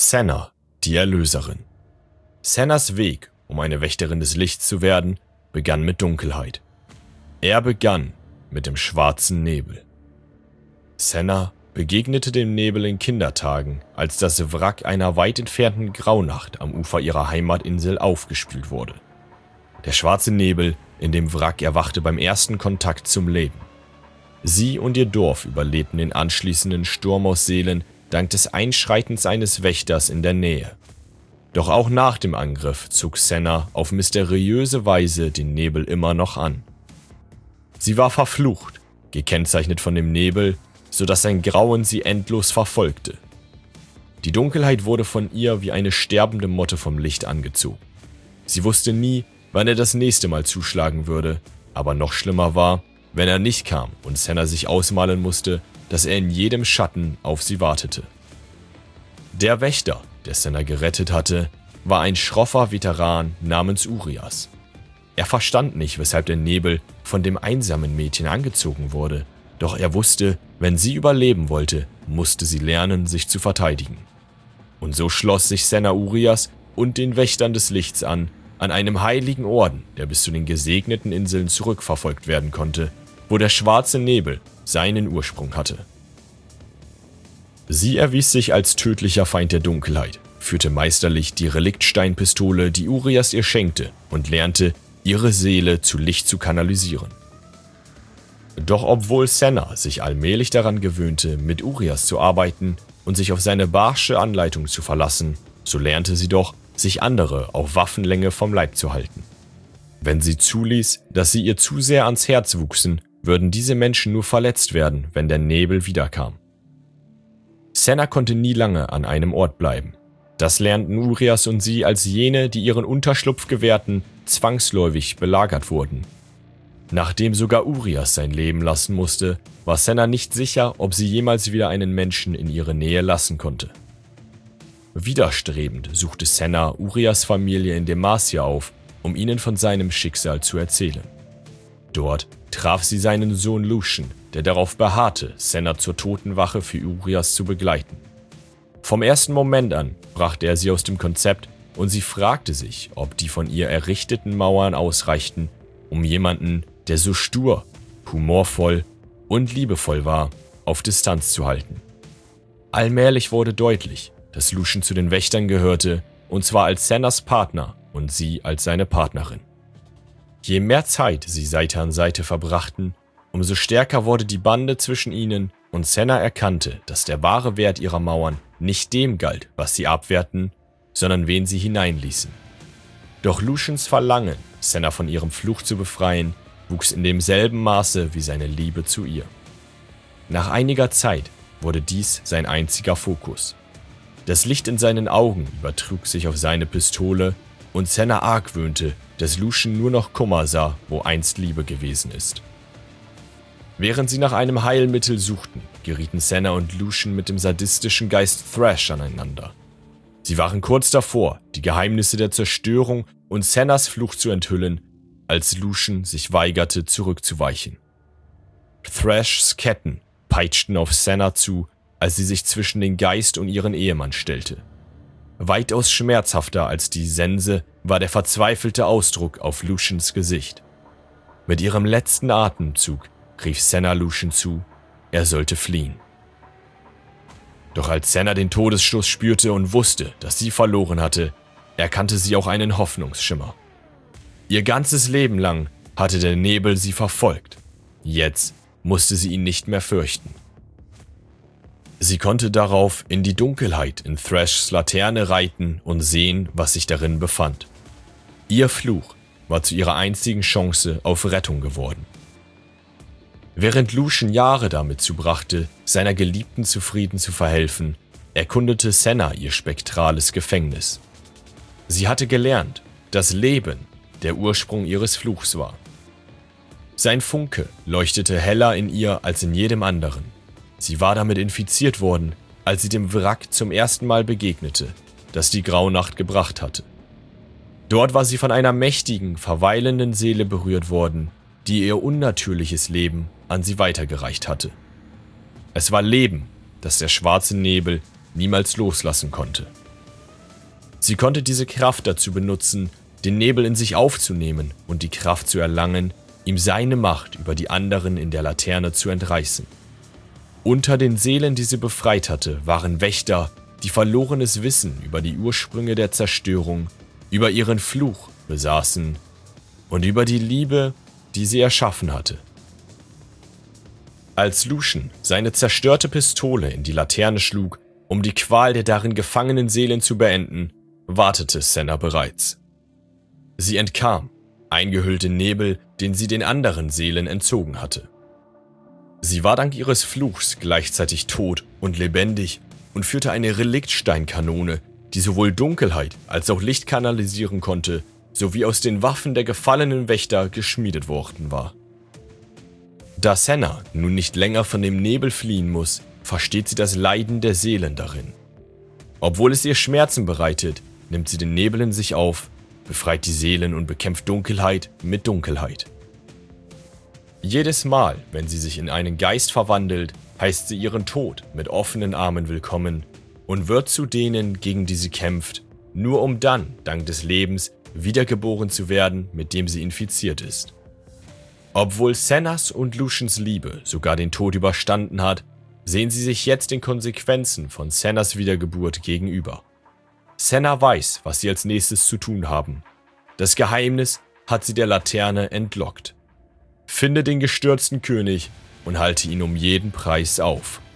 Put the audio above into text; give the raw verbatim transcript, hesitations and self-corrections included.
Senna, die Erlöserin. Sennas Weg, um eine Wächterin des Lichts zu werden, begann mit Dunkelheit. Er begann mit dem schwarzen Nebel. Senna begegnete dem Nebel in Kindertagen, als das Wrack einer weit entfernten Graunacht am Ufer ihrer Heimatinsel aufgespült wurde. Der schwarze Nebel in dem Wrack erwachte beim ersten Kontakt zum Leben. Sie und ihr Dorf überlebten den anschließenden Sturm aus Seelen dank des Einschreitens eines Wächters in der Nähe. Doch auch nach dem Angriff zog Senna auf mysteriöse Weise den Nebel immer noch an. Sie war verflucht, gekennzeichnet von dem Nebel, sodass sein Grauen sie endlos verfolgte. Die Dunkelheit wurde von ihr wie eine sterbende Motte vom Licht angezogen. Sie wusste nie, wann er das nächste Mal zuschlagen würde, aber noch schlimmer war, wenn er nicht kam und Senna sich ausmalen musste, dass er in jedem Schatten auf sie wartete. Der Wächter, der Senna gerettet hatte, war ein schroffer Veteran namens Urias. Er verstand nicht, weshalb der Nebel von dem einsamen Mädchen angezogen wurde, doch er wusste, wenn sie überleben wollte, musste sie lernen, sich zu verteidigen. Und so schloss sich Senna Urias und den Wächtern des Lichts an, an einem heiligen Orden, der bis zu den gesegneten Inseln zurückverfolgt werden konnte, wo der schwarze Nebel seinen Ursprung hatte. Sie erwies sich als tödlicher Feind der Dunkelheit, führte meisterlich die Reliktsteinpistole, die Urias ihr schenkte, und lernte, ihre Seele zu Licht zu kanalisieren. Doch obwohl Senna sich allmählich daran gewöhnte, mit Urias zu arbeiten und sich auf seine barsche Anleitung zu verlassen, so lernte sie doch, sich andere auf Waffenlänge vom Leib zu halten. Wenn sie zuließ, dass sie ihr zu sehr ans Herz wuchsen, würden diese Menschen nur verletzt werden, wenn der Nebel wiederkam. Senna konnte nie lange an einem Ort bleiben. Das lernten Urias und sie als jene, die ihren Unterschlupf gewährten, zwangsläufig belagert wurden. Nachdem sogar Urias sein Leben lassen musste, war Senna nicht sicher, ob sie jemals wieder einen Menschen in ihre Nähe lassen konnte. Widerstrebend suchte Senna Urias Familie in Demacia auf, um ihnen von seinem Schicksal zu erzählen. Dort traf sie seinen Sohn Lucian, der darauf beharrte, Senna zur Totenwache für Urias zu begleiten. Vom ersten Moment an brachte er sie aus dem Konzept und sie fragte sich, ob die von ihr errichteten Mauern ausreichten, um jemanden, der so stur, humorvoll und liebevoll war, auf Distanz zu halten. Allmählich wurde deutlich, dass Lucian zu den Wächtern gehörte, und zwar als Sennas Partner und sie als seine Partnerin. Je mehr Zeit sie Seite an Seite verbrachten, umso stärker wurde die Bande zwischen ihnen, und Senna erkannte, dass der wahre Wert ihrer Mauern nicht dem galt, was sie abwehrten, sondern wen sie hineinließen. Doch Lucians Verlangen, Senna von ihrem Fluch zu befreien, wuchs in demselben Maße wie seine Liebe zu ihr. Nach einiger Zeit wurde dies sein einziger Fokus. Das Licht in seinen Augen übertrug sich auf seine Pistole, und Senna argwöhnte, dass Lucian nur noch Kummer sah, wo einst Liebe gewesen ist. Während sie nach einem Heilmittel suchten, gerieten Senna und Lucian mit dem sadistischen Geist Thrash aneinander. Sie waren kurz davor, die Geheimnisse der Zerstörung und Sennas Fluch zu enthüllen, als Lucian sich weigerte, zurückzuweichen. Thrashs Ketten peitschten auf Senna zu, als sie sich zwischen den Geist und ihren Ehemann stellte. Weitaus schmerzhafter als die Sense war der verzweifelte Ausdruck auf Lucians Gesicht. Mit ihrem letzten Atemzug rief Senna Lucian zu, er sollte fliehen. Doch als Senna den Todesstoß spürte und wusste, dass sie verloren hatte, erkannte sie auch einen Hoffnungsschimmer. Ihr ganzes Leben lang hatte der Nebel sie verfolgt. Jetzt musste sie ihn nicht mehr fürchten. Sie konnte darauf in die Dunkelheit in Thrashs Laterne reiten und sehen, was sich darin befand. Ihr Fluch war zu ihrer einzigen Chance auf Rettung geworden. Während Lucian Jahre damit zubrachte, seiner Geliebten zufrieden zu verhelfen, erkundete Senna ihr spektrales Gefängnis. Sie hatte gelernt, dass Leben der Ursprung ihres Fluchs war. Sein Funke leuchtete heller in ihr als in jedem anderen. Sie war damit infiziert worden, als sie dem Wrack zum ersten Mal begegnete, das die Graunacht gebracht hatte. Dort war sie von einer mächtigen, verweilenden Seele berührt worden, die ihr unnatürliches Leben an sie weitergereicht hatte. Es war Leben, das der schwarze Nebel niemals loslassen konnte. Sie konnte diese Kraft dazu benutzen, den Nebel in sich aufzunehmen und die Kraft zu erlangen, ihm seine Macht über die anderen in der Laterne zu entreißen. Unter den Seelen, die sie befreit hatte, waren Wächter, die verlorenes Wissen über die Ursprünge der Zerstörung, über ihren Fluch besaßen und über die Liebe, die sie erschaffen hatte. Als Lucian seine zerstörte Pistole in die Laterne schlug, um die Qual der darin gefangenen Seelen zu beenden, wartete Senna bereits. Sie entkam, eingehüllt in Nebel, den sie den anderen Seelen entzogen hatte. Sie war dank ihres Fluchs gleichzeitig tot und lebendig und führte eine Reliktsteinkanone, die sowohl Dunkelheit als auch Licht kanalisieren konnte, sowie aus den Waffen der gefallenen Wächter geschmiedet worden war. Da Senna nun nicht länger von dem Nebel fliehen muss, versteht sie das Leiden der Seelen darin. Obwohl es ihr Schmerzen bereitet, nimmt sie den Nebel in sich auf, befreit die Seelen und bekämpft Dunkelheit mit Dunkelheit. Jedes Mal, wenn sie sich in einen Geist verwandelt, heißt sie ihren Tod mit offenen Armen willkommen und wird zu denen, gegen die sie kämpft, nur um dann, dank des Lebens, wiedergeboren zu werden, mit dem sie infiziert ist. Obwohl Sennas und Lucians Liebe sogar den Tod überstanden hat, sehen sie sich jetzt den Konsequenzen von Sennas Wiedergeburt gegenüber. Senna weiß, was sie als nächstes zu tun haben. Das Geheimnis hat sie der Laterne entlockt. Finde den gestürzten König und halte ihn um jeden Preis auf.